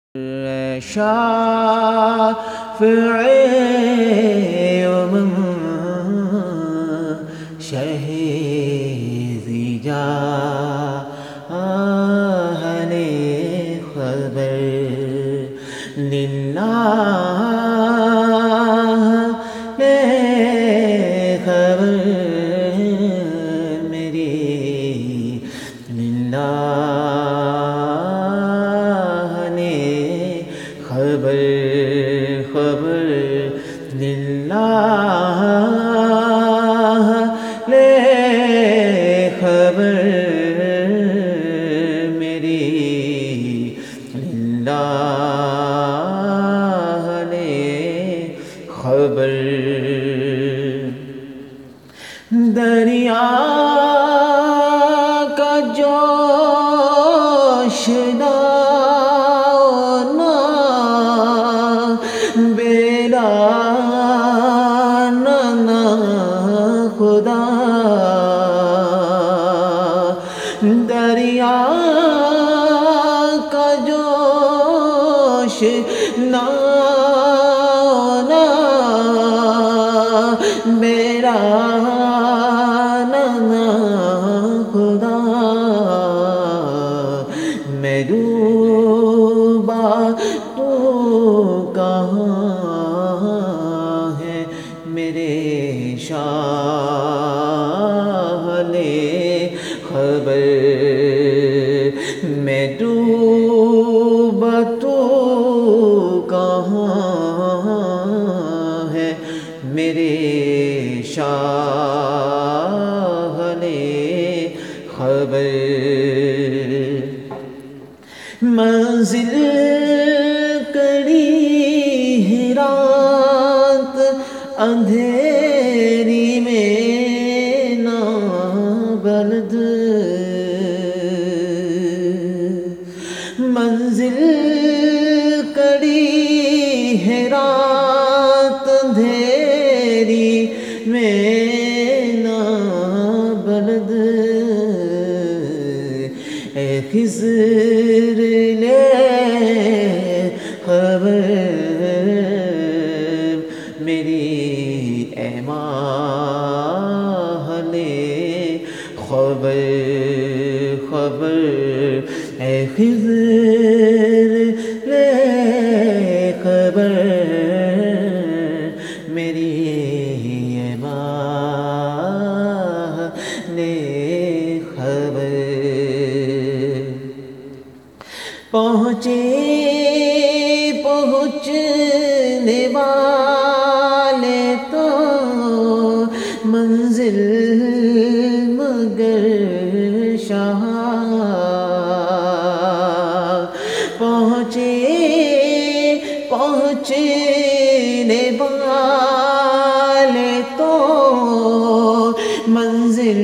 شافعی و شهید اهل خبر لله خبر میری لله خبر خبر للہ لے خبر میری للہ لے خبر دریا کا جوش خدا دریا کا جوش نانا میرا نانا خدا میں ڈوبا تو کہاں ہے میرے شاہ لے خبر میں ڈوبا تو کہاں ہے میرے شاہ لے خبر منزل کڑی ہے رات اندھیری میں نابلد منزل کڑی ہے رات اندھیری میں نابلد اے خضر لے خبر میری اے ماہ لے خبر خبر اے خضر لے خبر میری اے ماہ لے خبر پہنچنے والے تو منزل مگر شاہ پہنچنے والے تو منزل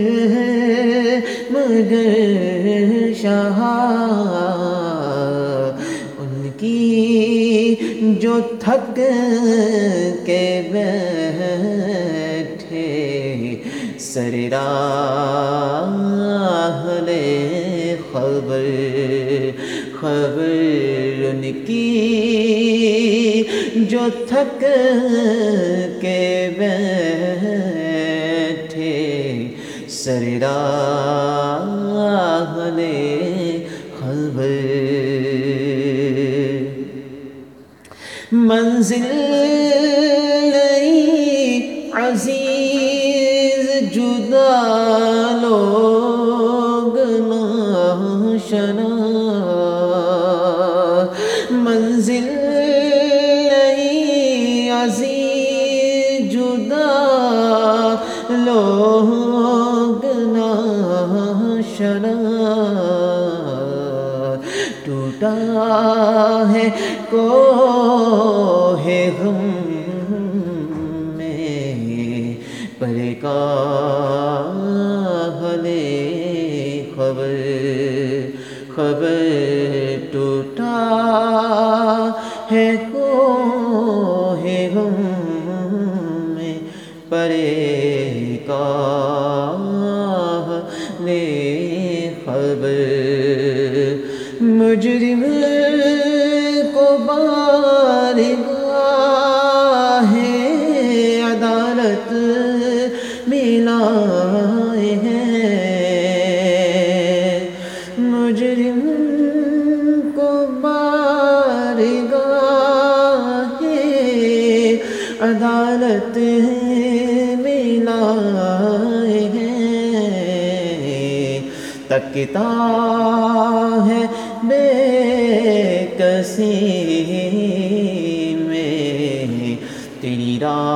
مگر شاہ ان کی جو تھک کے بیٹھے سر راہ لے خبر خبر ان کی جو تھک کے بیٹھے سر راہ لے خبر منزل نہیں عزیز جدا لوگ ناشنا منزل نہیں عزیز جدا لوگ ناشنا ٹوٹا ہے کوہ غم میں پر کاہ لے خبر خبر ٹوٹا ہے کوہ غم میں پر کاہ لے خبر مجرم کو عدالت میں لائے ہیں، تکتا ہے بے کسی میں تیری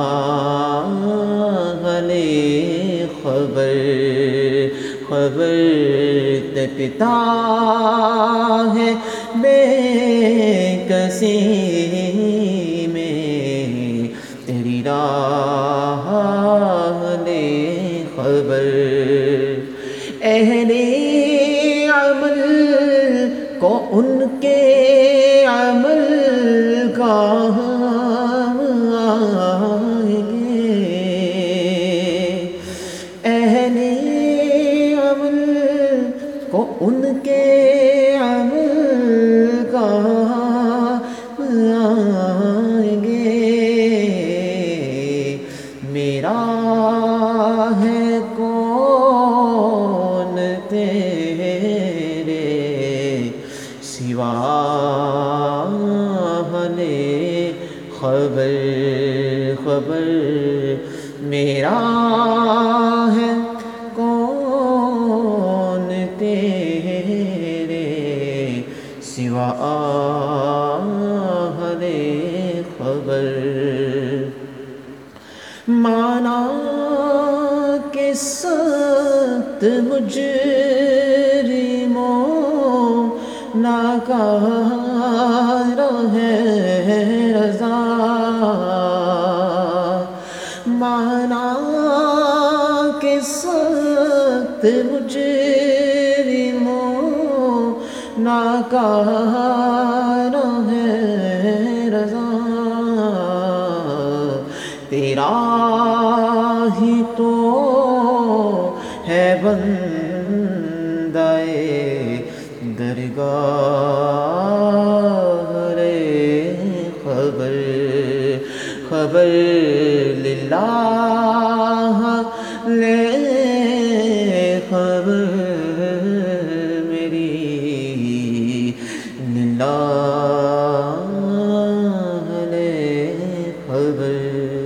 راہ لے خبر، خبر تکتا ہے بے کسی میں تیری راہ لے خبر۔ اہل عمل کو ان کے عمل کام آئیں گے، اہل عمل کو ان کے عمل کام آئیں گے۔ میرا ہے کون تیرے سوا لے خبر، خبر میرا ہے کون تیرے سوا لے خبر۔ مانا کہ سخت مجرموں ناکار ہے رضا، مانا کہ سخت مجرموں ناکار ہے رضا، تیرا ہی تو ہے بندہ درگاہ رے خبر، خبر للہ